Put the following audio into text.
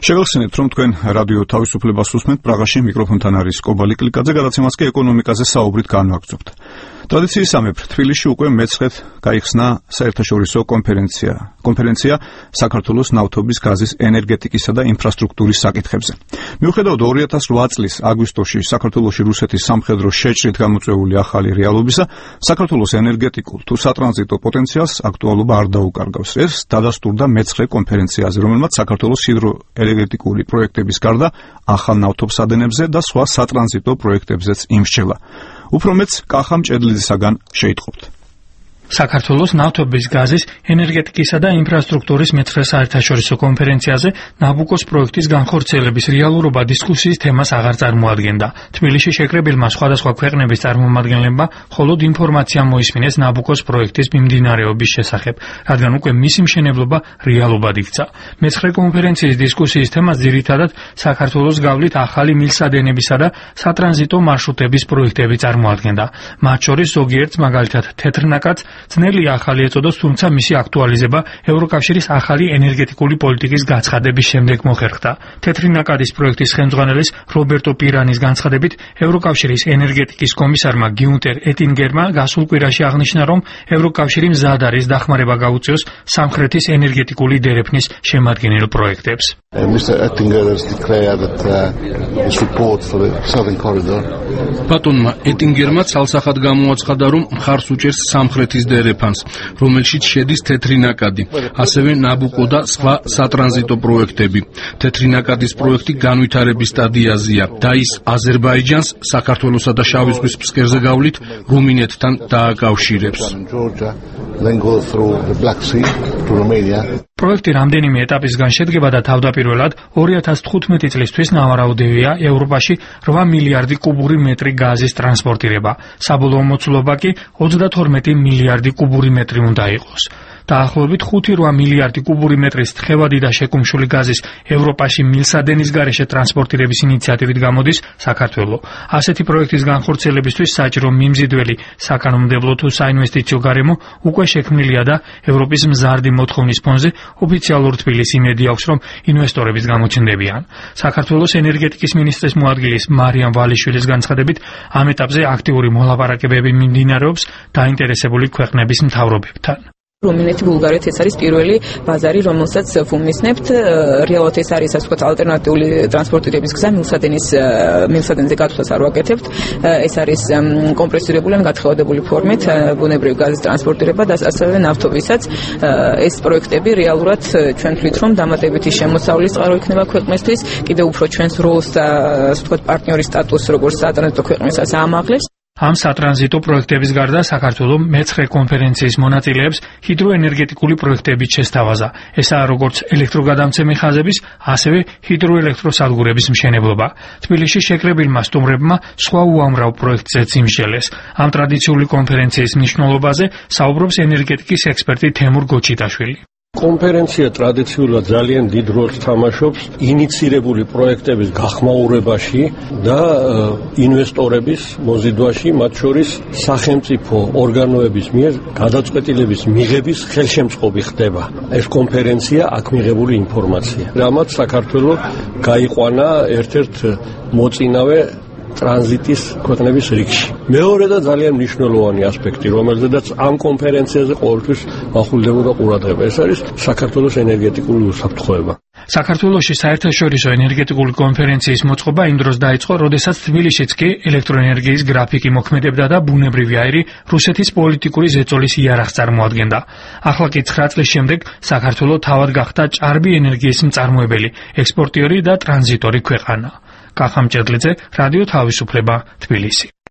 შეგახსენებთ, რომ თქვენ რადიო თავისუფლებას უსმენთ, პრაღაში მიკროფონთან არის კობალი კლიკაძე, გადაცემას კი ეკონომიკაზე საუბრით განვაგრძობთ. ტრადიციის სამეფ თბილისში უკვე მეცხრედ გაიხსნა საერთაშორისო კონფერენცია საქართველოს ნავთობის, გაზის, ენერგეტიკისა და ინფრასტრუქტურის საკითხებზე. მიუხედავად 2008 წლის აგვისტოში საქართველოში რუსეთის სამხედრო შეჭრით გამოწვეული ახალი რეალობისა, საქართველოს ენერგეტიკულ თუ სატრანზიტო პოტენციალს აქტუალობა არ დაუკარგავს. ეს დადასტურდა მეცხრე კონფერენციაზე, რომელმაც საქართველოს ჰიდროენერგეტიკული პროექტების გარდა ახალ ნავთობსადენებზე და სხვა სატრანზიტო პროექტებზეც იმსჯელა. უფრო მეც კახა მჭედლიძისაგან შეიტყობთ. საქართველოს ნავთობის, გაზის, ენერგეტიკისა და ინფრასტრუქტურის მეცხრე საერთაშორისო კონფერენციაზე ნაბუკოს პროექტის განხორციელების რეალურობა დისკუსიის თემას აღარ წარმოადგენდა. თბილისში შეკრებილმა სხვადასხვა ქვეყნების წარმომადგენლებმა მხოლოდ ინფორმაცია მოისმინეს ნაბუკოს პროექტის მიმდინარეობის შესახებ, რადგან უკვე მისი მშენებლობა რეალობად იქცა. მეცხრე კონფერენციის დისკუსიის თემას ძირითადად საქართველოს გავლით ახალი მილსადენებისა და სატრანზიტო მარშრუტების პროექტები წარმოადგენდა. მათ შორის ზოგიერთს, მაგალითად თეთრნაკადს, ძნელი ახალი ეწოდოს, თუმცა მისი აქტუალიზება ევროკავშირის ახალი ენერგეტიკული პოლიტიკის გაცხადების შემდეგ მოხერხდა. თეთრი ნაკადის პროექტის ხელმძღვანელის რობერტო პირანის განცხადებით, ევროკავშირის ენერგეტიკის კომისარმა გიუნტერ ეტინგერმა გასულ კვირაში აღნიშნა, რომ ევროკავშირი მზად არის დახმარება გაუწიოს სამხრეთის ენერგეტიკული დერეფნის შემადგენელ პროექტებს. ბატონმა ეტინგერმა ცალსახად გამოაცხადა, რომ მხარს უჭერს სამხრეთის დერეფანს, რომელშიც შედის თეთრი ნაკადი, ასევე ნაბუკო და სხვა სატრანზიტო პროექტები. თეთრი ნაკადის პროექტი განვითარების სტადიაზეა და ის აზერბაიჯანს, საქართველოსა და შავი ზღვის ფსკერზე გავლით რუმინეთთან დააკავშირებს. პროექტი რამდენიმე ეტაპისგან შედგება და თავდაპირველად 2015 წლისთვის ნავარაუდევია ევროპაში 8 მილიარდი კუბური მეტრი გაზის ტრანსპორტირება. საბოლოო მოცულობა კი 32 მილიარდი კუბური მეტრი უნდა იყოს. დაახლოებით 5-8 მილიარდი კუბური მეტრის თხევადი და შეკუმშული გაზის ევროპაში მილსადენის გარეშე ტრანსპორტირების ინიციატივით გამოდის საქართველო. ასეთი პროექტის განხორციელებისთვის საჭირო მიმზიდველი საკანონმდებლო თუ საინვესტიციო გარემო უკვე შექმნილია და ევროპის მზარდი მოთხოვნის ფონზე ოფიციალურ თბილისს იმედი აქვს, რომ ინვესტორების გამოჩნდებიან. საქართველოს ენერგეტიკის მინისტრის მოადგილის მარიამ ვალიშვილის განცხადებით, ამ ეტაპზე აქტიური მოლაპარაკებები მიმდინარეობს დაინტერესებული ქვეყნების მთავრობებთან. რუმინეთი, ბულგარეთი ეს არის პირველი ბაზარი, რომელსაც ვუმისნებთ. რეალურად ეს არის, ასე ვთქვათ, ალტერნატიული ტრანსპორტირების გზა, მილსადენზე გათვლას არ ვაკეთებთ. ეს არის კომპრესირებული ან გათხევადებული ფორმით ბუნებრივი გაზის ტრანსპორტირება და ასევე ნავთობისაც. ეს პროექტები რეალურად ჩვენ თვლით, რომ დამატებითი შემოსავლის წყარო იქნება ქვეყნისთვის, კიდევ უფრო ჩვენს როლს და ასე ვთქვათ, პარტნიორის სტატუსს როგორც სატრანზიტო ქვეყნისას აამაღლებს. ამ სატრანზიტო პროექტების გარდა საქართველო მეცხრე კონფერენციის მონაწილეებს ჰიდროენერგეტიკული პროექტებით შესთავაზა. ესაა როგორც ელექტროგადამცემი ხაზების, ასევე ჰიდროელექტროსადგურების მშენებლობა. თბილისში შეკრებილმა სტუმრებმა სხვა უამრავ პროექტზეც იმსჯელეს. ამ ტრადიციული კონფერენციის მნიშვნელობაზე საუბრობს ენერგეტიკის ექსპერტი თემურ გოჩიტაშვილი. კონფერენცია ტრადიციულად ძალიან დიდ როლს თამაშობს ინიცირებული პროექტების გახმაურებაში და ინვესტორების მოზიდვაში, მათ შორის სახელმწიფო ორგანოების მიერ გადაწყვეტილების მიღების ხელშემწყობი ხდება. ეს კონფერენცია აქ მიღებული ინფორმაცია. რამაც საქართველო გაიყვანა ერთ-ერთ მოწინავე ტრანზიტის ქვეყნების რიგში. მეორე და ძალიან მნიშვნელოვანი ასპექტი, რომელზედაც ამ კონფერენციაზე ყოველთვის ახულდებოდა ყურადღება, ეს არის საქართველოს ენერგეტიკული უსაფრთხოება. საქართველოში საერთაშორისო ენერგეტიკული კონფერენციის მოწყობა იმ დროს დაიწყო, როდესაც თბილისშიც კი ელექტროენერგიის გრაფიკი მოქმედებდა და ბუნებრივი აირი რუსეთის პოლიტიკური ზეწოლის იარაღს წარმოადგენდა. ახლა კი 9 წლის შემდეგ საქართველო თავად გახდა ჭარბი ენერგიის მწარმოებელი, ექსპორტიორი და ტრანზიტორი ქვეყანა. კახა მჭედლიძე, რადიო თავისუფლება, თბილისი.